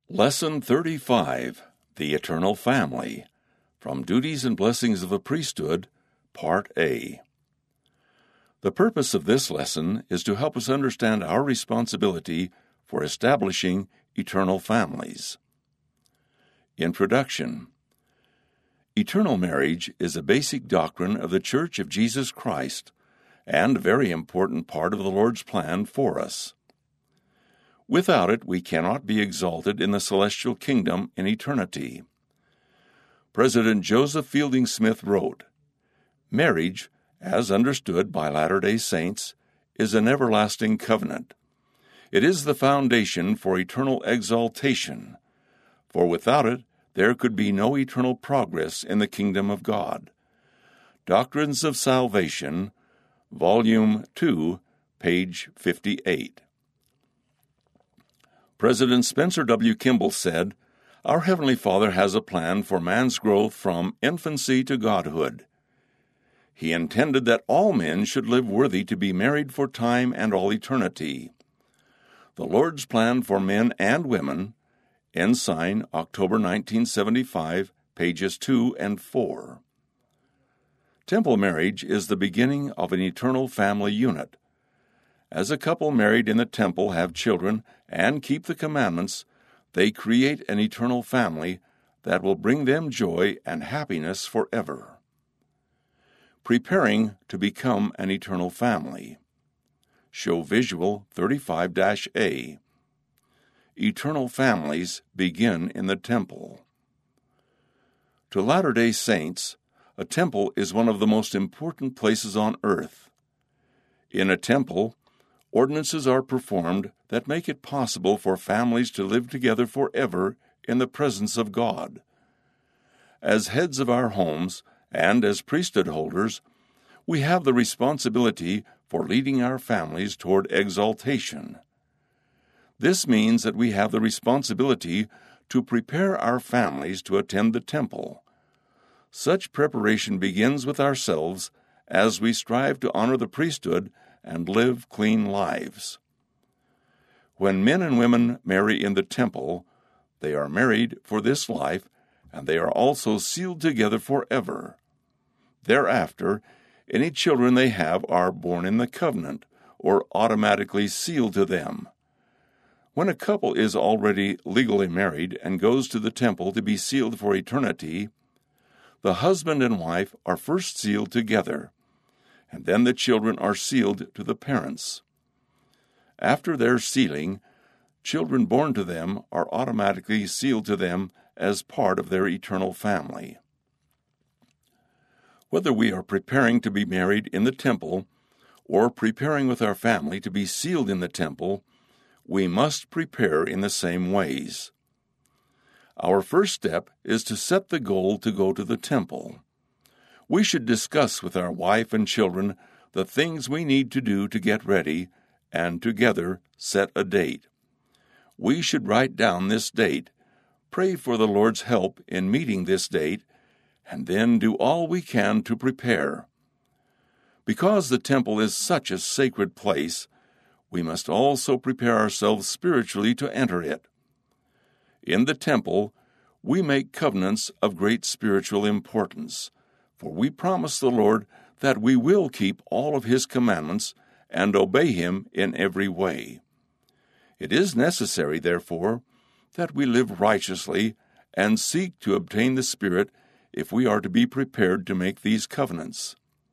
Lesson 35, The Eternal Family, from Duties and Blessings of the Priesthood, Part A. The purpose of this lesson is to help us understand our responsibility for establishing eternal families. Introduction. Eternal marriage is a basic doctrine of the Church of Jesus Christ and a very important part of the Lord's plan for us. Without it, we cannot be exalted in the celestial kingdom in eternity. President Joseph Fielding Smith wrote, "Marriage, as understood by Latter-day Saints, is an everlasting covenant. It is the foundation for eternal exaltation, for without it there could be no eternal progress in the kingdom of God." Doctrines of Salvation, Volume 2, page 58. President Spencer W. Kimball said, "Our Heavenly Father has a plan for man's growth from infancy to godhood. He intended that all men should live worthy to be married for time and all eternity. The Lord's plan for men and women," Ensign, October 1975, pages 2 and 4. Temple marriage is the beginning of an eternal family unit. As a couple married in the temple have children and keep the commandments, they create an eternal family that will bring them joy and happiness forever. Preparing to become an eternal family. Show visual 35-A. Eternal families begin in the temple. To Latter-day Saints, a temple is one of the most important places on earth. In a temple, ordinances are performed that make it possible for families to live together forever in the presence of God. As heads of our homes and as priesthood holders, we have the responsibility for leading our families toward exaltation. This means that we have the responsibility to prepare our families to attend the temple. Such preparation begins with ourselves as we strive to honor the priesthood and live clean lives. When men and women marry in the temple, they are married for this life, and they are also sealed together forever. Thereafter, any children they have are born in the covenant, or automatically sealed to them. When a couple is already legally married and goes to the temple to be sealed for eternity, the husband and wife are first sealed together, and then the children are sealed to the parents. After their sealing, children born to them are automatically sealed to them as part of their eternal family. Whether we are preparing to be married in the temple or preparing with our family to be sealed in the temple, we must prepare in the same ways. Our first step is to set the goal to go to the temple. We should discuss with our wife and children the things we need to do to get ready, and together set a date. We should write down this date, pray for the Lord's help in meeting this date, and then do all we can to prepare. Because the temple is such a sacred place, we must also prepare ourselves spiritually to enter it. In the temple, we make covenants of great spiritual importance, for we promise the Lord that we will keep all of His commandments and obey Him in every way. It is necessary, therefore, that we live righteously and seek to obtain the Spirit if we are to be prepared to make these covenants.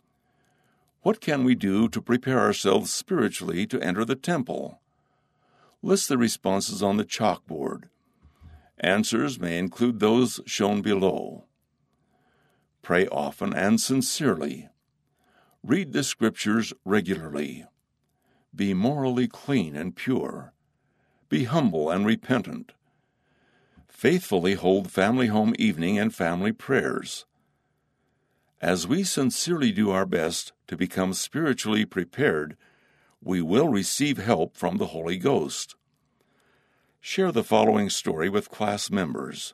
What can we do to prepare ourselves spiritually to enter the temple? List the responses on the chalkboard. Answers may include those shown below. Pray often and sincerely. Read the Scriptures regularly. Be morally clean and pure. Be humble and repentant. Faithfully hold family home evening and family prayers. As we sincerely do our best to become spiritually prepared, we will receive help from the Holy Ghost. Share the following story with class members.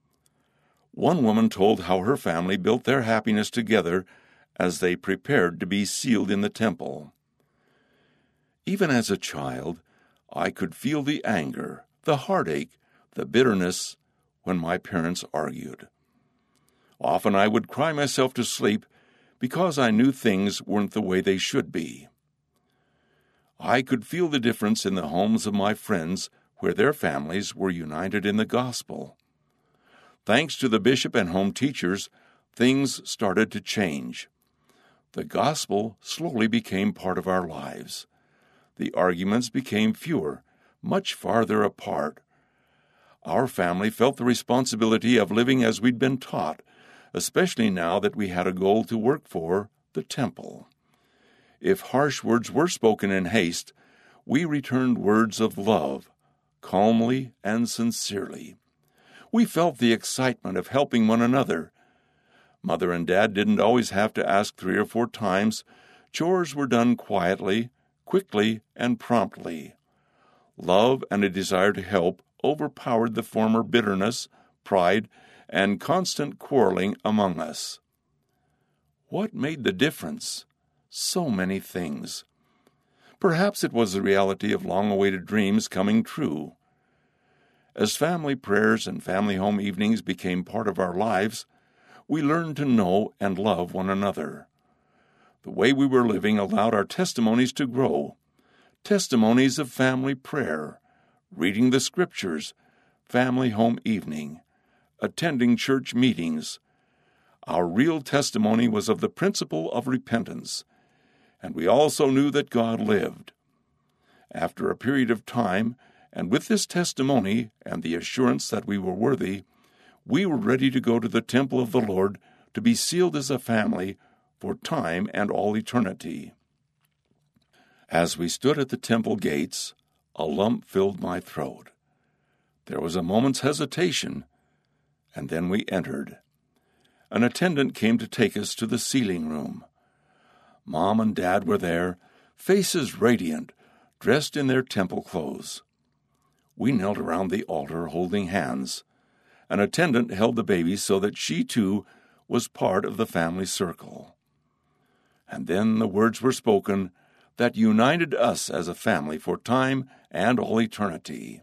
One woman told how her family built their happiness together as they prepared to be sealed in the temple. Even as a child, I could feel the anger, the heartache, the bitterness when my parents argued. Often I would cry myself to sleep because I knew things weren't the way they should be. I could feel the difference in the homes of my friends where their families were united in the gospel. Thanks to the bishop and home teachers, things started to change. The gospel slowly became part of our lives. The arguments became fewer, much farther apart. Our family felt the responsibility of living as we'd been taught, especially now that we had a goal to work for, the temple. If harsh words were spoken in haste, we returned words of love, calmly and sincerely. We felt the excitement of helping one another. Mother and Dad didn't always have to ask 3 or 4 times. Chores were done quietly, quickly, and promptly. Love and a desire to help overpowered the former bitterness, pride, and constant quarreling among us. What made the difference? So many things. Perhaps it was the reality of long-awaited dreams coming true. As family prayers and family home evenings became part of our lives, we learned to know and love one another. The way we were living allowed our testimonies to grow. Testimonies of family prayer, reading the Scriptures, family home evening, attending church meetings. Our real testimony was of the principle of repentance, and we also knew that God lived. After a period of time, and with this testimony and the assurance that we were worthy, we were ready to go to the temple of the Lord to be sealed as a family for time and all eternity. As we stood at the temple gates, a lump filled my throat. There was a moment's hesitation, and then we entered. An attendant came to take us to the sealing room. Mom and Dad were there, faces radiant, dressed in their temple clothes. We knelt around the altar holding hands. An attendant held the baby so that she, too, was part of the family circle. And then the words were spoken that united us as a family for time and all eternity.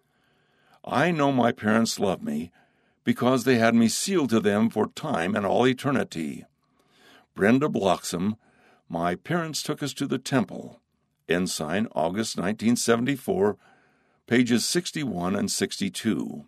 I know my parents love me because they had me sealed to them for time and all eternity. Brenda Bloxham, my parents took us to the temple. Ensign, August 1974, pages 61 and 62.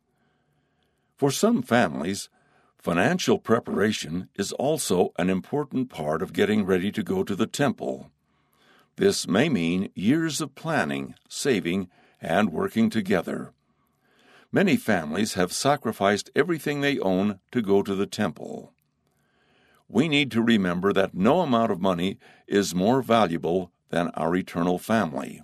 For some families, financial preparation is also an important part of getting ready to go to the temple. This may mean years of planning, saving, and working together. Many families have sacrificed everything they own to go to the temple. We need to remember that no amount of money is more valuable than our eternal family.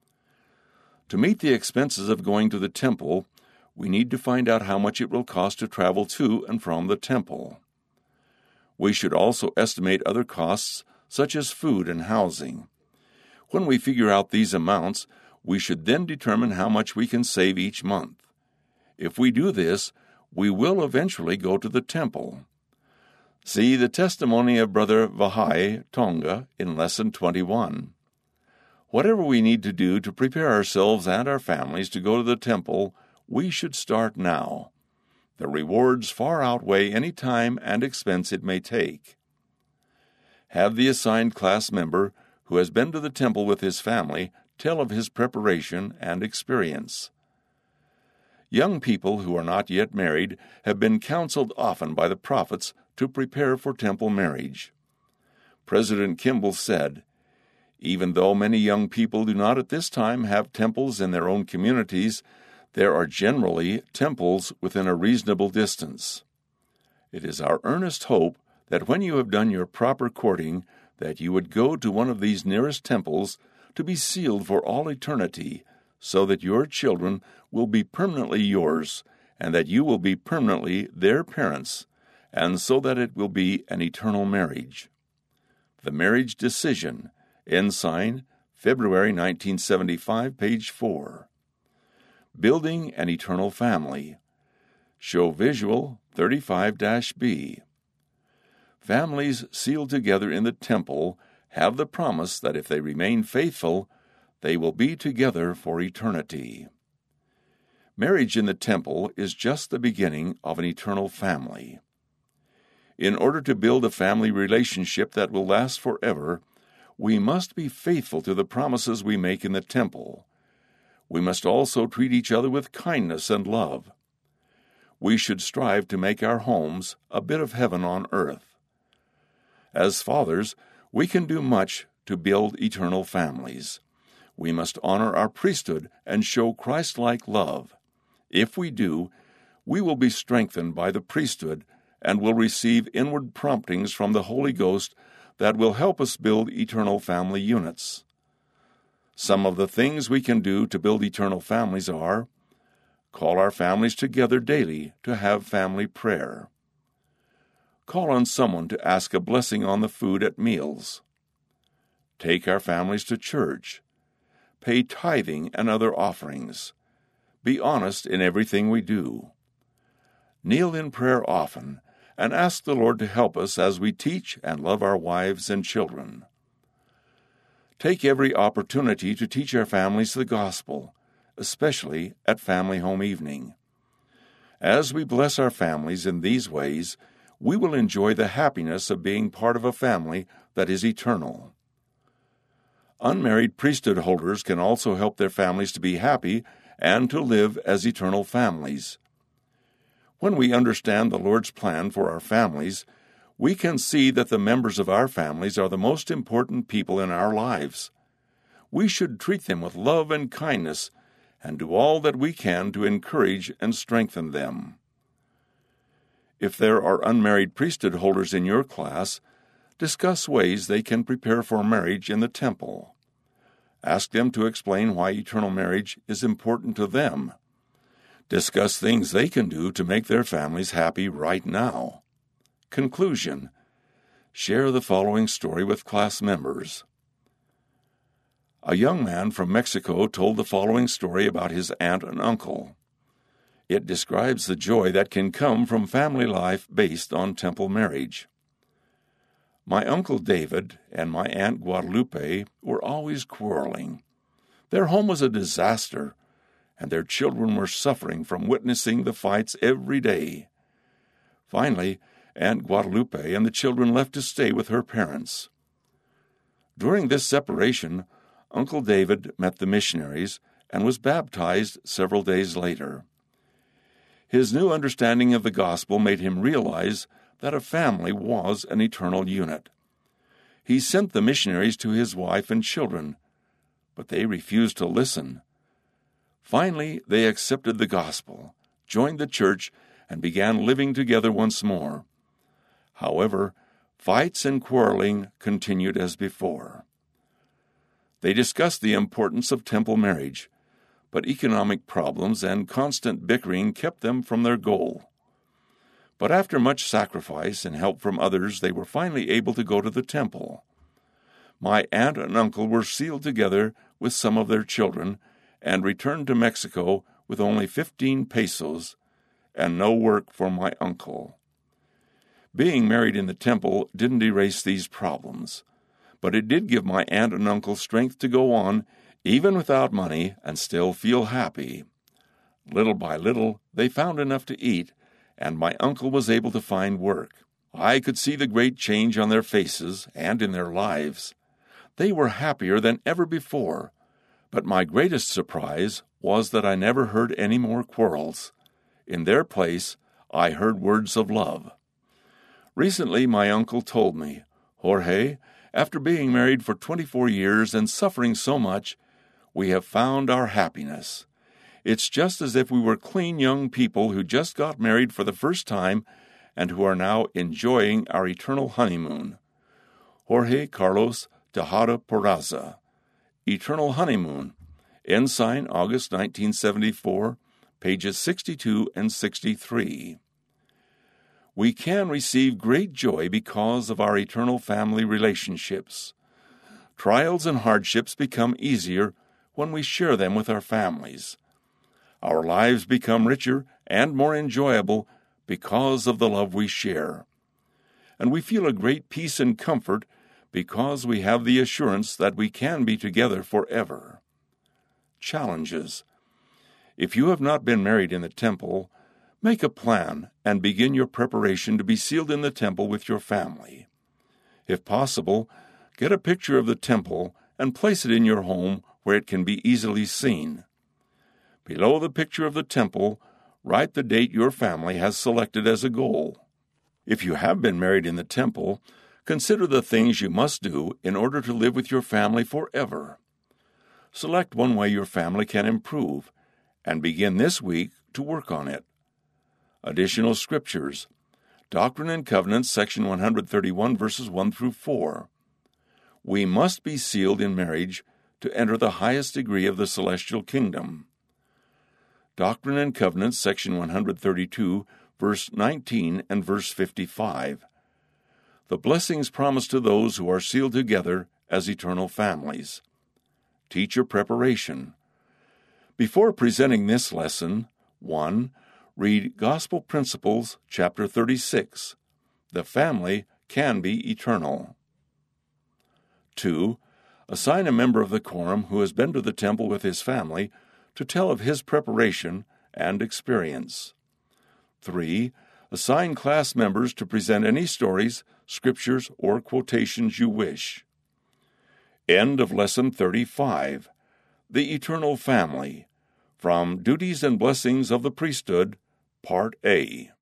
To meet the expenses of going to the temple, we need to find out how much it will cost to travel to and from the temple. We should also estimate other costs, such as food and housing. When we figure out these amounts, we should then determine how much we can save each month. If we do this, we will eventually go to the temple. See the testimony of Brother Vahai Tonga in Lesson 21. Whatever we need to do to prepare ourselves and our families to go to the temple, we should start now. The rewards far outweigh any time and expense it may take. Have the assigned class member who has been to the temple with his family tell of his preparation and experience. Young people who are not yet married have been counseled often by the prophets to prepare for temple marriage. President Kimball said, "Even though many young people do not at this time have temples in their own communities, there are generally temples within a reasonable distance. It is our earnest hope that when you have done your proper courting, that you would go to one of these nearest temples to be sealed for all eternity, so that your children will be permanently yours, and that you will be permanently their parents, and so that it will be an eternal marriage." The Marriage Decision, Ensign, February 1975, page 4. Building an Eternal Family. Show Visual 35-B. Families sealed together in the temple have the promise that if they remain faithful, they will be together for eternity. Marriage in the temple is just the beginning of an eternal family. In order to build a family relationship that will last forever, we must be faithful to the promises we make in the temple. We must also treat each other with kindness and love. We should strive to make our homes a bit of heaven on earth. As fathers, we can do much to build eternal families. We must honor our priesthood and show Christ-like love. If we do, we will be strengthened by the priesthood and will receive inward promptings from the Holy Ghost that will help us build eternal family units. Some of the things we can do to build eternal families are: call our families together daily to have family prayer. Call on someone to ask a blessing on the food at meals. Take our families to church. Pay tithing and other offerings. Be honest in everything we do. Kneel in prayer often and ask the Lord to help us as we teach and love our wives and children. Take every opportunity to teach our families the gospel, especially at family home evening. As we bless our families in these ways, we will enjoy the happiness of being part of a family that is eternal. Unmarried priesthood holders can also help their families to be happy and to live as eternal families. When we understand the Lord's plan for our families, we can see that the members of our families are the most important people in our lives. We should treat them with love and kindness and do all that we can to encourage and strengthen them. If there are unmarried priesthood holders in your class, discuss ways they can prepare for marriage in the temple. Ask them to explain why eternal marriage is important to them. Discuss things they can do to make their families happy right now. Conclusion: share the following story with class members. A young man from Mexico told the following story about his aunt and uncle. It describes the joy that can come from family life based on temple marriage. My Uncle David and my Aunt Guadalupe were always quarreling. Their home was a disaster, and their children were suffering from witnessing the fights every day. Finally, Aunt Guadalupe and the children left to stay with her parents. During this separation, Uncle David met the missionaries and was baptized several days later. His new understanding of the gospel made him realize that a family was an eternal unit. He sent the missionaries to his wife and children, but they refused to listen. Finally, they accepted the gospel, joined the church, and began living together once more. However, fights and quarreling continued as before. They discussed the importance of temple marriage, but economic problems and constant bickering kept them from their goal. But after much sacrifice and help from others, they were finally able to go to the temple. My aunt and uncle were sealed together with some of their children and returned to Mexico with only 15 pesos and no work for my uncle. Being married in the temple didn't erase these problems, but it did give my aunt and uncle strength to go on, even without money, and still feel happy. Little by little, they found enough to eat, and my uncle was able to find work. I could see the great change on their faces and in their lives. They were happier than ever before, but my greatest surprise was that I never heard any more quarrels. In their place, I heard words of love. Recently, my uncle told me, "Jorge, after being married for 24 years and suffering so much, we have found our happiness. It's just as if we were clean young people who just got married for the first time and who are now enjoying our eternal honeymoon." Jorge Carlos Tejada Peraza. Eternal Honeymoon. Ensign, August 1974, pages 62 and 63. We can receive great joy because of our eternal family relationships. Trials and hardships become easier when we share them with our families. Our lives become richer and more enjoyable because of the love we share. And we feel a great peace and comfort because we have the assurance that we can be together forever. Challenges. If you have not been married in the temple, make a plan and begin your preparation to be sealed in the temple with your family. If possible, get a picture of the temple and place it in your home where it can be easily seen. Below the picture of the temple, write the date your family has selected as a goal. If you have been married in the temple, consider the things you must do in order to live with your family forever. Select one way your family can improve, and begin this week to work on it. Additional scriptures: Doctrine and Covenants, section 131, verses 1 through 4. We must be sealed in marriage to enter the highest degree of the celestial kingdom. Doctrine and Covenants, section 132, verse 19 and verse 55. The blessings promised to those who are sealed together as eternal families. Teacher preparation. Before presenting this lesson, 1. Read Gospel Principles, chapter 36. The family can be eternal. 2. Assign a member of the quorum who has been to the temple with his family to tell of his preparation and experience. 3. Assign class members to present any stories, scriptures, or quotations you wish. End of Lesson 35. The Eternal Family. From Duties and Blessings of the Priesthood, Part A.